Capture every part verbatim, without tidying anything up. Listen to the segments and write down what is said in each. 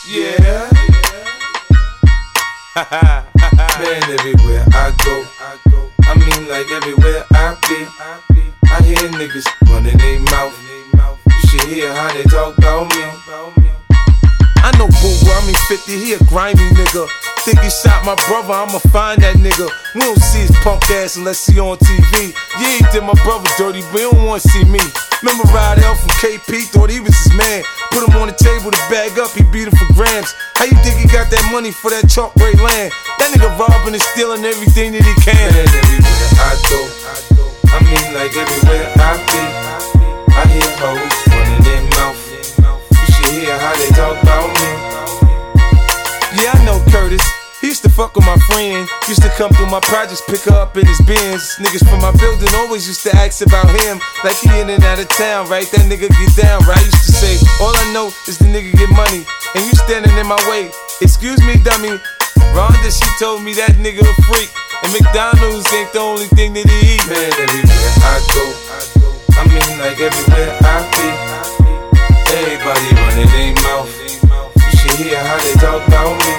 Yeah. Man, everywhere I go, I mean like everywhere I be, I hear niggas running their mouth. You should hear how they talk about me. I know Boo, I mean fifty, he a grimy nigga. Think he shot my brother, I'ma find that nigga. We don't see his punk ass unless he on T V. Yeah, he did my brother dirty, but he don't wanna see me. Remember Ride L from K P, thought he was his man. Put him on the table to bag up, he beat him for grams. How you think he got that money for that chalk gray land? That nigga robbing and stealing everything that he can. Man, everywhere I go, I mean like everywhere I be, I hear hoes running their mouth. You should hear how they talk about me. Yeah, I know Curtis. He used to fuck with my friend. Used to come through my projects, pick her up in his Benz. Niggas from my building always used to ask about him, like he in and out of town, right? That nigga get down, right? I used to say, all I know is the nigga get money, and you standing in my way. Excuse me, dummy. Rhonda, she told me that nigga a freak, and McDonald's ain't the only thing that he eat. Man, everywhere I go, I mean like everywhere I be, everybody running their mouth. You should hear how they talk about me.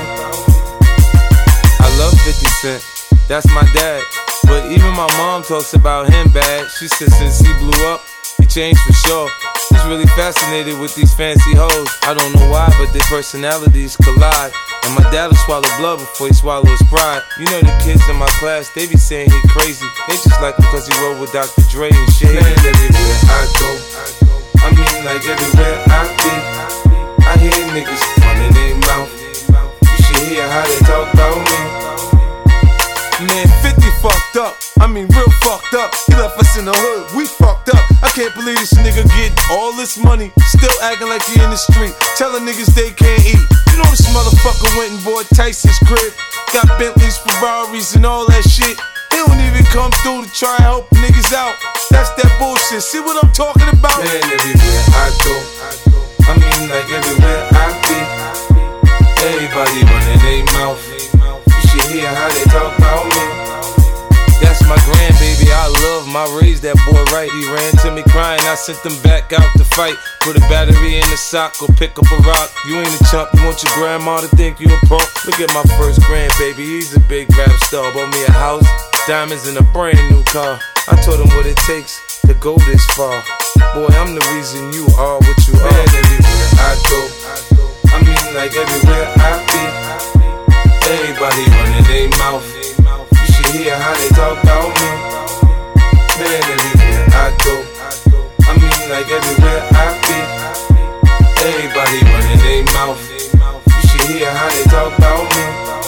I love fifty Cent, that's my dad. But even my mom talks about him bad. She said since he blew up, he changed for sure. He's really fascinated with these fancy hoes. I don't know why, but their personalities collide. And my dad'll swallow blood before he swallow his pride. You know the kids in my class, they be saying he crazy. They just like him cause he rode with Doctor Dre and shit. Man, everywhere I go, I mean like everywhere I be, I hear niggas running their mouth. You should hear how they talk about me. Man, fifty fucked up, I mean real fucked up. He left us in the hood, we fucked up. I can't believe this nigga get all this money, still acting like he in the street, telling niggas they can't eat. You know this motherfucker went and bought Tyson's crib, got Bentleys, Ferraris and all that shit. He don't even come through to try and help niggas out. That's that bullshit, see what I'm talking about? Man, everywhere I go, I mean like everywhere I be, everybody running their mouth. You should hear how they talk about me. That's my grandbaby, I love him, I raised that boy right. He ran to me crying, I sent him back out to fight. Put a battery in the sock or pick up a rock. You ain't a chump, you want your grandma to think you a punk. Look at my first grandbaby, he's a big rap star. Bought me a house, diamonds and a brand new car. I told him what it takes to go this far. Boy, I'm the reason you are what you are. Man, everywhere I go, I mean like everywhere I be, everybody running their mouth. You should hear how they talk about me. Man, everywhere I go, I mean like everywhere I be, everybody running their mouth. You should hear how they talk about me.